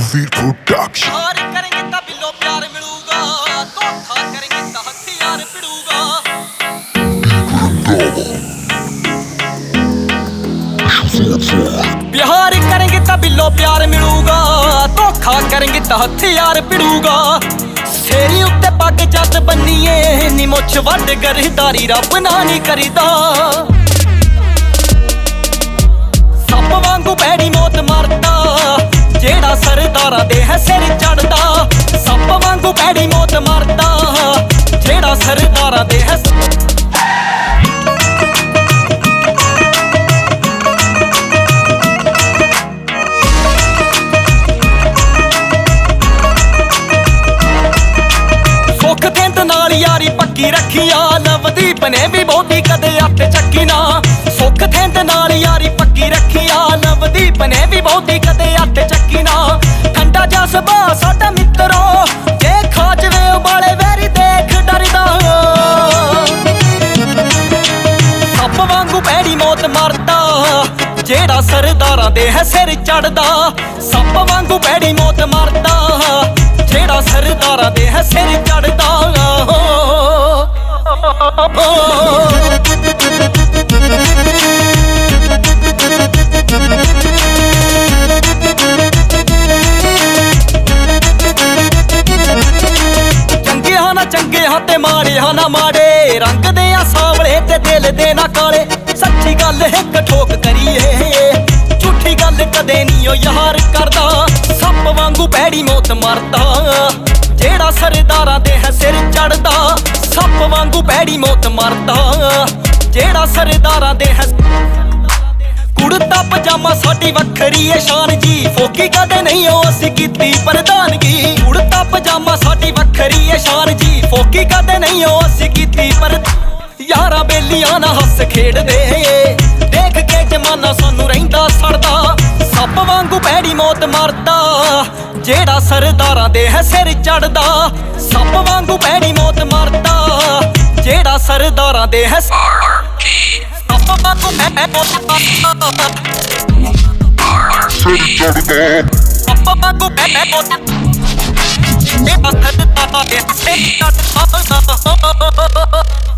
Raghuveer Production। प्यार करेंगे तो बिल्लो प्यार मिलूगा, धोखा करेंगे तो हथियार पिड़ूगा। प्यार करेंगे तो बिल्लो प्यार मिलूगा, धोखा करेंगे तो हथियार पिड़ूगा। सेरी उत्ते पग जद बन्नीए नी मुछ वड गरदारी रब ना नहीं करीदा। सप वांगू भैड़ी मौत मरदा, जेड़ा सरदारा दे है सिर चढ़दा। सप वांगू भैड़ी मौत मरदा, जेड़ा सरदारा दे है। सुख थिंद नाल यारी पक्की रखिया, नवदीप ने भी बहुती कदे हथ चक्की ना। सुख थिंद नाल यारी पक्की रखिया, नवदीप ने भी बहुती कदे हथ चक्की ना। ठंडा जा सुभाऽ साडा मित्रो, जे खा जवे उबाले वैरी देख डरदा। सप वांगू भैड़ी मौत मरदा, जेड़ा सरदारां दे है सिर चढ़दा। सप वांगू भैड़ी मौत मरदा, जेड़ा सरदारां दे है सिर चढ़दा। चंगे हाँ ना चंगे हाँ ते माड़े हाँ ना माड़े, रंग दे आ सावले ते दिल दे ना काले। सच्ची गल हिक ठोक करिए, झूठी गल कदे नी ओ यार करदा। सप वांगू भैड़ी मौत मरदा, जेड़ा सरदारां दे है सिर चढ़दा। सप वांगू भैड़ी मौत मरदा, जेड़ा सरदारां दे है। कुड़ता पजामा साडी वखरी है शान जी, फोकी कदे नहीं ओ असीं कीती प्रधानगी। कुड़ता पजामा साडी वखरी है शान जी, फोकी कदे नहीं ओ असीं कीती पर। यारां बेलियां ना हस खेड़ दे, देख के जमाना सानू रहिंदा सड़दा। सप वांगू भैड़ी मौत मरदा, जेड़ा सरदारां दे है सिर चढ़दा। सप वांगू भैड़ी मौत मरदा, जेड़ा सरदारां दे है। सप वांगू भैड़ी मौत मरदा, सिर चढ़दा। सप वांगू भैड़ी मौत, जेड़ा सरदारां दे है सिर चढ़दा।